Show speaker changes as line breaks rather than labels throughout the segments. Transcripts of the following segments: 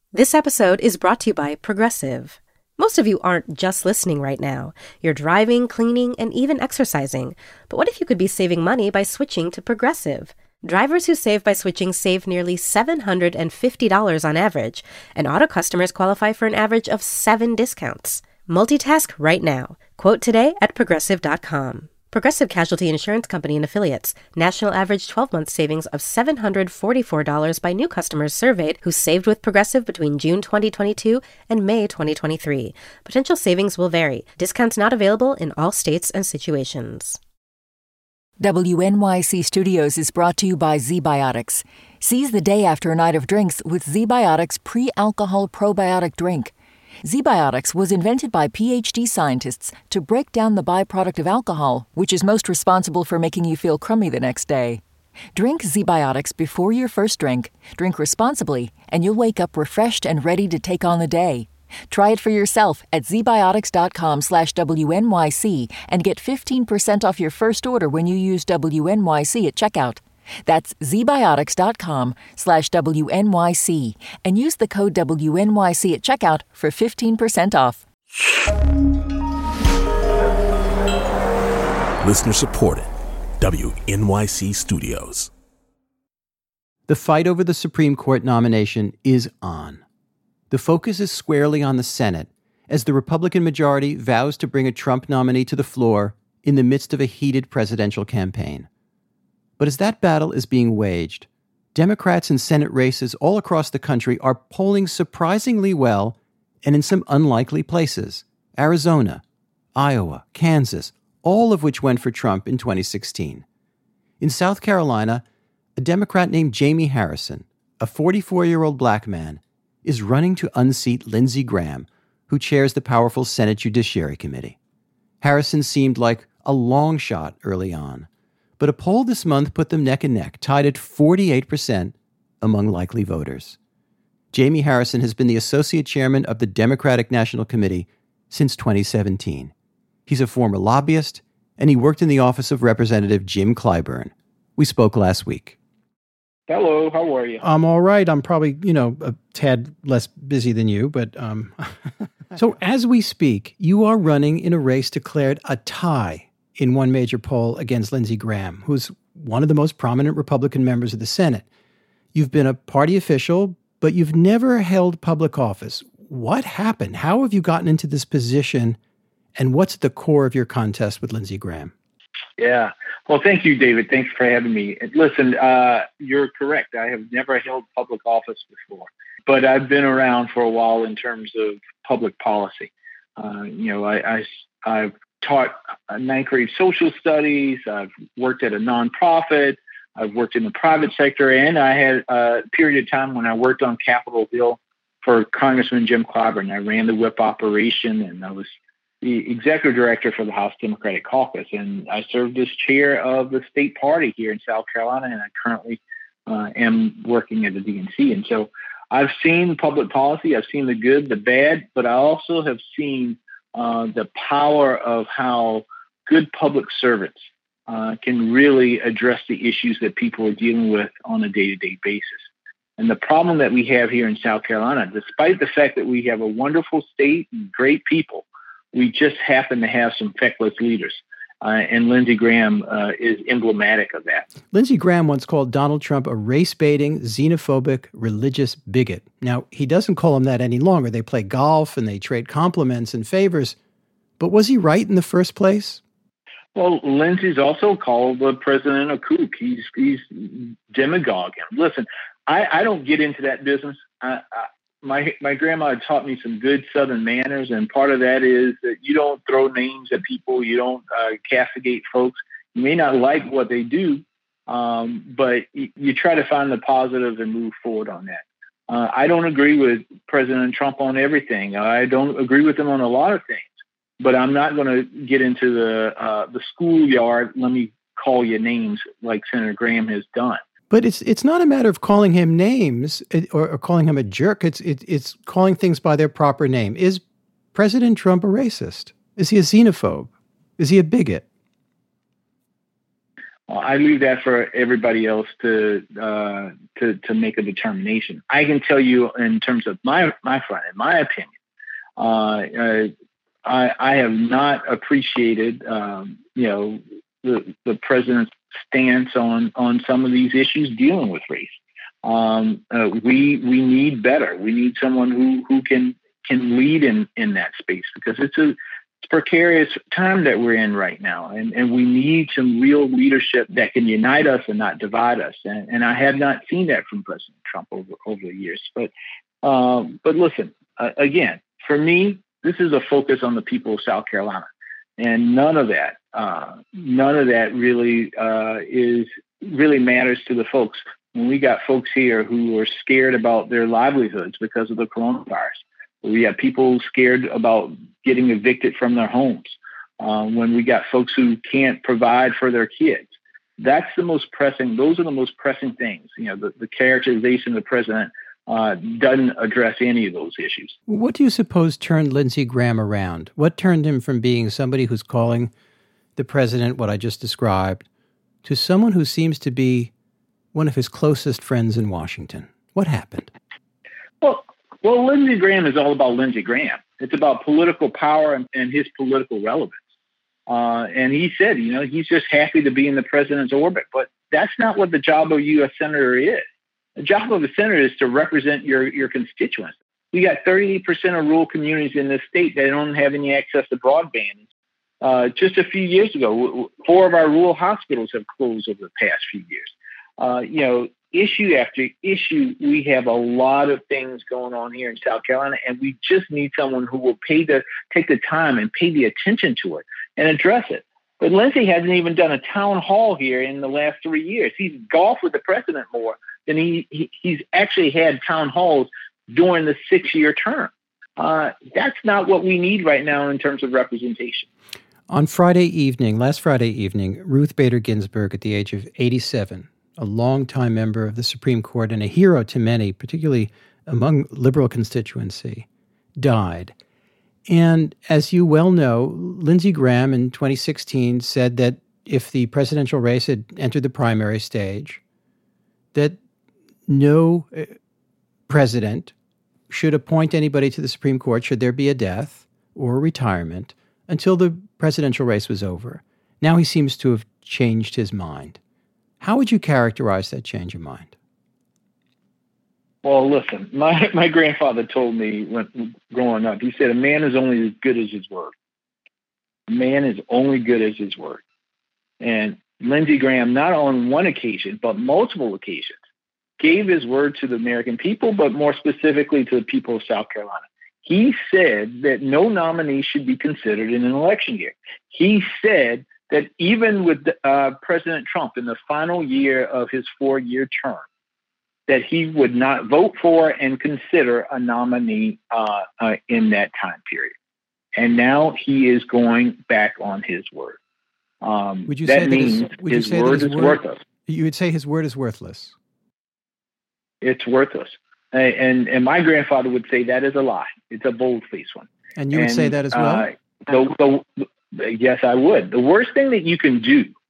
This episode is brought to you by Progressive. Most of you aren't just listening right now. You're driving, cleaning, and even exercising. But what if you could be saving money by switching to Progressive? Drivers who save by switching save nearly $750 on average, and auto customers qualify for an average of 7 discounts. Multitask right now. Quote today at Progressive.com. Progressive Casualty Insurance Company and Affiliates. National average 12-month savings of $744 by new customers surveyed who saved with Progressive between June 2022 and May 2023. Potential savings will vary. Discounts not available in all states and situations.
WNYC Studios is brought to you by ZBiotics. Seize the day after a night of drinks with ZBiotics pre-alcohol probiotic drink. ZBiotics was invented by PhD scientists to break down the byproduct of alcohol, which is most responsible for making you feel crummy the next day. Drink ZBiotics before your first drink, drink responsibly, and you'll wake up refreshed and ready to take on the day. Try it for yourself at zbiotics.com/WNYC and get 15% off your first order when you use WNYC at checkout. That's zbiotics.com/WNYC and use the code WNYC at checkout for 15% off.
Listener supported. WNYC Studios.
The fight over the Supreme Court nomination is on. The focus is squarely on the Senate as the Republican majority vows to bring a Trump nominee to the floor in the midst of a heated presidential campaign. But as that battle is being waged, Democrats in Senate races all across the country are polling surprisingly well and in some unlikely places. Arizona, Iowa, Kansas, all of which went for Trump in 2016. In South Carolina, a Democrat named Jamie Harrison, a 44-year-old black man, is running to unseat Lindsey Graham, who chairs the powerful Senate Judiciary Committee. Harrison seemed like a long shot early on, but a poll this month put them neck and neck, tied at 48% among likely voters. Jamie Harrison has been the associate chairman of the Democratic National Committee since 2017. He's a former lobbyist, and he worked in the office of Representative Jim Clyburn. We spoke last week.
Hello, how are you?
I'm all right. I'm probably, a tad less busy than you, but So as we speak, you are running in a race declared a tie in one major poll against Lindsey Graham, who's one of the most prominent Republican members of the Senate. You've been a party official, but you've never held public office. What happened? How have you gotten into this position, and what's at the core of your contest with Lindsey Graham?
Yeah. Well, thank you, David. Thanks for having me. Listen, you're correct. I have never held public office before, but I've been around for a while in terms of public policy. I've taught ninth grade social studies. I've worked at a nonprofit. I've worked in the private sector. And I had a period of time when I worked on Capitol Hill for Congressman Jim Clyburn. I ran the whip operation, and I was the executive director for the House Democratic Caucus. And I served as chair of the state party here in South Carolina. And I currently am working at the DNC. And so I've seen public policy. I've seen the good, the bad, but I also have seen the power of how good public servants can really address the issues that people are dealing with on a day-to-day basis. And the problem that we have here in South Carolina, despite the fact that we have a wonderful state and great people, we just happen to have some feckless leaders. And Lindsey Graham is emblematic of that.
Lindsey Graham once called Donald Trump a race-baiting, xenophobic, religious bigot. Now, he doesn't call him that any longer. They play golf and they trade compliments and favors. But was he right in the first place?
Well, Lindsey's also called the president a kook. He's demagogue. Listen, I don't get into that business. My grandma taught me some good Southern manners, and part of that is that you don't throw names at people. You don't castigate folks. You may not like what they do, but you try to find the positive and move forward on that. I don't agree with President Trump on everything. I don't agree with him on a lot of things, but I'm not going to get into the schoolyard, let me call you names like Senator Graham has done.
But it's not a matter of calling him names or calling him a jerk. It's calling things by their proper name. Is President Trump a racist? Is he a xenophobe? Is he a bigot?
I leave that for everybody else to make a determination. I can tell you, in terms of my front, in my opinion, I have not appreciated, the president's stance on some of these issues dealing with race. We need better. We need someone who can lead in that space, because it's a precarious time that we're in right now, and we need some real leadership that can unite us and not divide us. And I have not seen that from President Trump over the years. But listen, again, for me, this is a focus on the people of South Carolina, and none of that really matters to the folks. When we got folks here who are scared about their livelihoods because of the coronavirus. We have people scared about getting evicted from their homes. When we got folks who can't provide for their kids, those are the most pressing things. The characterization of the president doesn't address any of those issues.
What do you suppose turned Lindsey Graham around? What turned him from being somebody who's calling the president what I just described to someone who seems to be one of his closest friends in Washington? What happened?
Well, Lindsey Graham is all about Lindsey Graham. It's about political power and his political relevance. And he said, he's just happy to be in the president's orbit. But that's not what the job of a U.S. Senator is. The job of a senator is to represent your constituents. We got 38% of rural communities in this state that don't have any access to broadband. Just a few years ago, 4 of our rural hospitals have closed over the past few years. Issue after issue, we have a lot of things going on here in South Carolina, and we just need someone who will take the time and pay the attention to it and address it. But Lindsey hasn't even done a town hall here in the last 3 years. He's golfed with the president more than he's actually had town halls during the 6-year term. That's not what we need right now in terms of representation.
Last Friday evening, Ruth Bader Ginsburg, at the age of 87, a longtime member of the Supreme Court and a hero to many, particularly among liberal constituency, died. And as you well know, Lindsey Graham in 2016 said that if the presidential race had entered the primary stage, that no president should appoint anybody to the Supreme Court should there be a death or a retirement until the presidential race was over. Now he seems to have changed his mind. How would you characterize that change of mind?
Well, listen, my grandfather told me when growing up, he said, a man is only as good as his word. A man is only good as his word. And Lindsey Graham, not on one occasion, but multiple occasions, gave his word to the American people, but more specifically to the people of South Carolina. He said that no nominee should be considered in an election year. He said that even with President Trump in the final year of his 4-year term, that he would not vote for and consider a nominee in that time period. And now he is going back on his word.
Would you say his word is worthless? You would say his word is worthless.
It's worthless. And my grandfather would say that is a lie. It's a bold-faced one.
And you would say that as well?
Yes, I would. The worst thing you can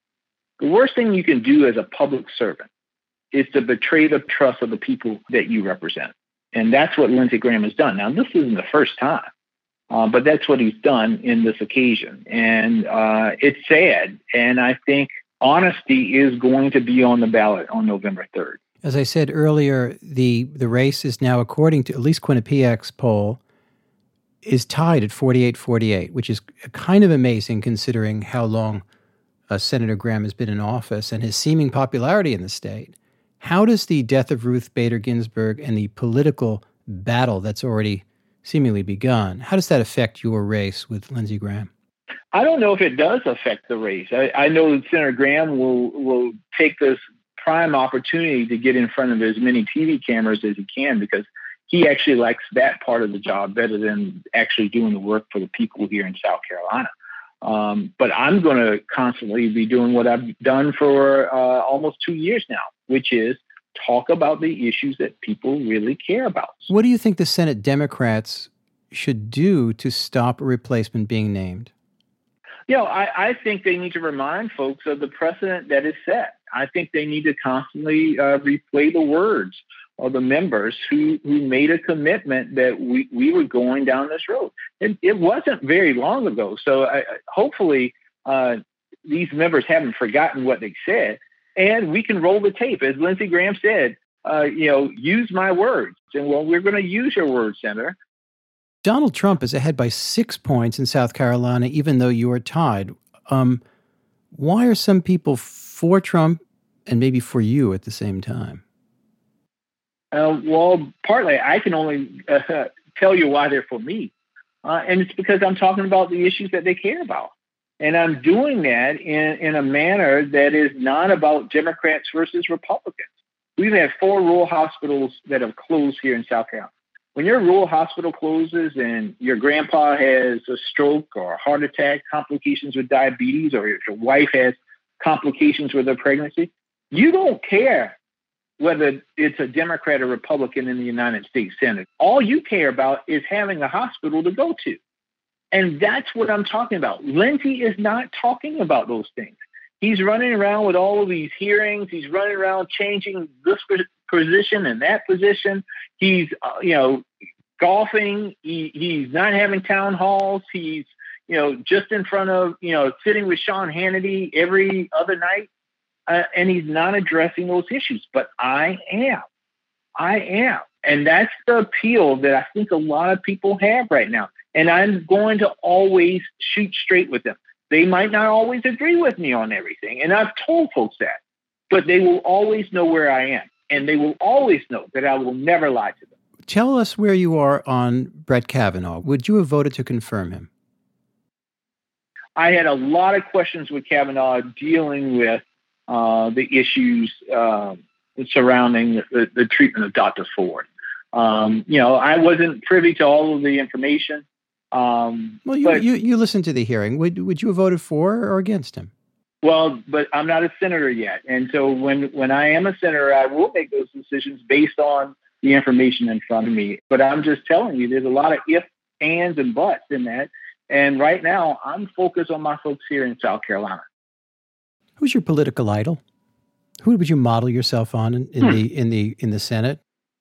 do as a public servant is to betray the trust of the people that you represent. And that's what Lindsey Graham has done. Now, this isn't the first time, but that's what he's done in this occasion. And it's sad. And I think honesty is going to be on the ballot on November 3rd.
As I said earlier, the race is now, according to at least Quinnipiac's poll, is tied at 48-48, which is kind of amazing considering how long Senator Graham has been in office and his seeming popularity in the state. How does the death of Ruth Bader Ginsburg and the political battle that's already seemingly begun, how does that affect your race with Lindsey Graham?
I don't know if it does affect the race. I know that Senator Graham will take this prime opportunity to get in front of as many TV cameras as he can, because he actually likes that part of the job better than actually doing the work for the people here in South Carolina. But I'm going to constantly be doing what I've done for almost 2 years now, which is talk about the issues that people really care about.
What do you think the Senate Democrats should do to stop a replacement being named?
I think they need to remind folks of the precedent that is set. I think they need to constantly replay the words of the members who made a commitment that we were going down this road. It wasn't very long ago. So hopefully these members haven't forgotten what they said, and we can roll the tape. As Lindsey Graham said, use my words. And well, we're going to use your words, Senator.
Donald Trump is ahead by 6 points in South Carolina, even though you are tied. Why are some people for Trump and maybe for you at the same time?
Well, partly I can only tell you why they're for me. And it's because I'm talking about the issues that they care about. And I'm doing that in a manner that is not about Democrats versus Republicans. We've had 4 rural hospitals that have closed here in South Carolina. When your rural hospital closes and your grandpa has a stroke or a heart attack, complications with diabetes, or if your wife has complications with her pregnancy, you don't care whether it's a Democrat or Republican in the United States Senate. All you care about is having a hospital to go to. And that's what I'm talking about. Lindsey is not talking about those things. He's running around with all of these hearings. He's running around changing this position and that position. He's, golfing. He's not having town halls. He's, just in front of, sitting with Sean Hannity every other night. And he's not addressing those issues. But I am. And that's the appeal that I think a lot of people have right now. And I'm going to always shoot straight with them. They might not always agree with me on everything. And I've told folks that. But they will always know where I am. And they will always know that I will never lie to them.
Tell us where you are on Brett Kavanaugh. Would you have voted to confirm him?
I had a lot of questions with Kavanaugh dealing with the issues surrounding the treatment of Dr. Ford. I wasn't privy to all of the information.
You listened to the hearing. Would you have voted for or against him?
Well, but I'm not a senator yet. And so when I am a senator, I will make those decisions based on the information in front of me. But I'm just telling you, there's a lot of ifs, ands, and buts in that. And right now, I'm focused on my folks here in South Carolina.
Who's your political idol? Who would you model yourself on in the Senate?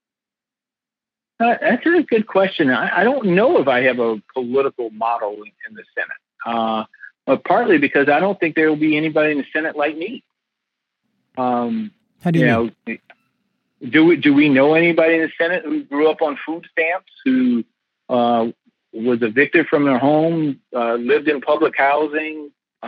That's a good question. I don't know if I have a political model in the Senate. But partly because I don't think there will be anybody in the Senate like me.
How do you mean?
Do we know anybody in the Senate who grew up on food stamps, who was evicted from their home, lived in public housing,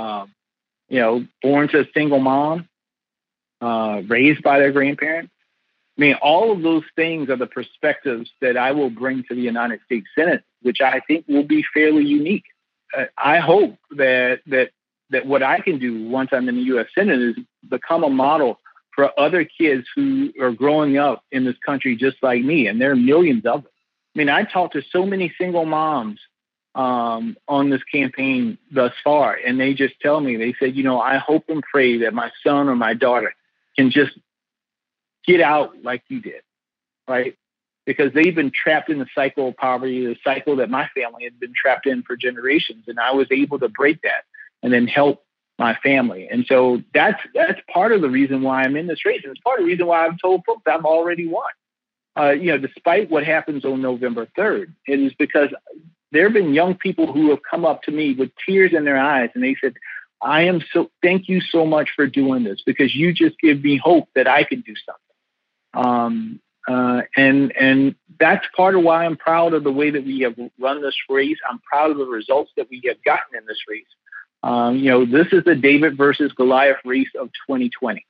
born to a single mom, raised by their grandparents? I mean, all of those things are the perspectives that I will bring to the United States Senate, which I think will be fairly unique. I hope that what I can do once I'm in the U.S. Senate is become a model for other kids who are growing up in this country just like me, and there are millions of them. I mean, I talked to so many single moms on this campaign thus far, and they just tell me, they said, I hope and pray that my son or my daughter can just get out like you did, right? Because they've been trapped in the cycle of poverty, the cycle that my family had been trapped in for generations. And I was able to break that and then help my family. And so that's part of the reason why I'm in this race. And it's part of the reason why I've told folks I've already won. Despite what happens on November 3rd, it is because there have been young people who have come up to me with tears in their eyes. And they said, thank you so much for doing this, because you just give me hope that I can do something. And that's part of why I'm proud of the way that we have run this race. I'm proud of the results that we have gotten in this race. This is the David versus Goliath race of 2020.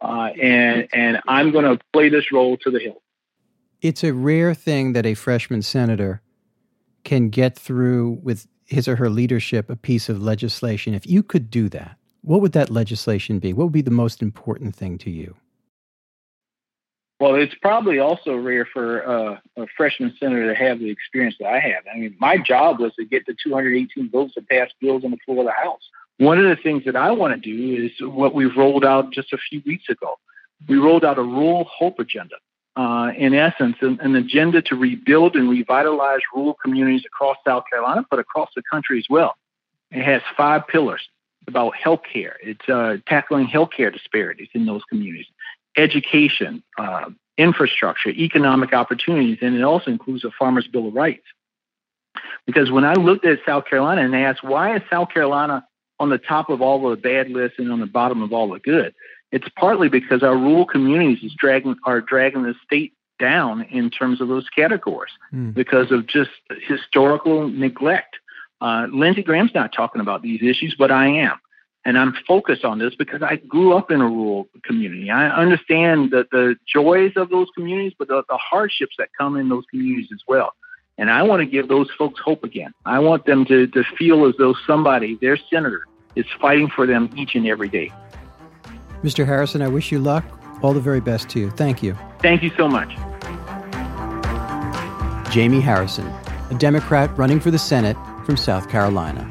And I'm going to play this role to the hill.
It's a rare thing that a freshman senator can get through with his or her leadership a piece of legislation. If you could do that, what would that legislation be? What would be the most important thing to you?
Well, it's probably also rare for a freshman senator to have the experience that I have. I mean, my job was to get the 218 votes to pass bills on the floor of the House. One of the things that I want to do is what we've rolled out just a few weeks ago. We rolled out a rural hope agenda. In essence, an agenda to rebuild and revitalize rural communities across South Carolina, but across the country as well. It has 5 pillars about healthcare. It's tackling healthcare disparities in those communities, education, infrastructure, economic opportunities, and it also includes a Farmers' Bill of Rights. Because when I looked at South Carolina and asked, why is South Carolina on the top of all the bad lists and on the bottom of all the good? It's partly because our rural communities are dragging the state down in terms of those categories because of just historical neglect. Lindsey Graham's not talking about these issues, but I am. And I'm focused on this because I grew up in a rural community. I understand the joys of those communities, but the hardships that come in those communities as well. And I want to give those folks hope again. I want them to feel as though somebody, their senator, is fighting for them each and every day.
Mr. Harrison, I wish you luck. All the very best to you. Thank you.
Thank you so much.
Jamie Harrison, a Democrat running for the Senate from South Carolina.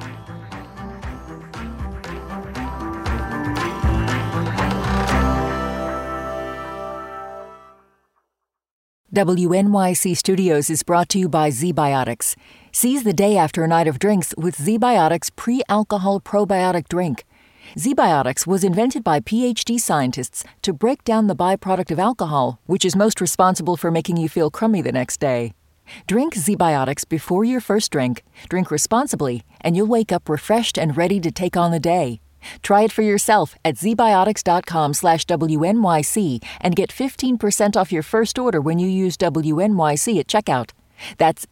WNYC Studios is brought to you by ZBiotics. Seize the day after a night of drinks with ZBiotics pre-alcohol probiotic drink. ZBiotics was invented by PhD scientists to break down the byproduct of alcohol, which is most responsible for making you feel crummy the next day. Drink ZBiotics before your first drink, drink responsibly, and you'll wake up refreshed and ready to take on the day. Try it for yourself at zbiotics.com/WNYC and get 15% off your first order when you use WNYC at checkout. That's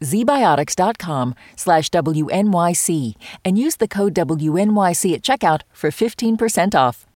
zbiotics.com/WNYC and use the code WNYC at checkout for 15% off.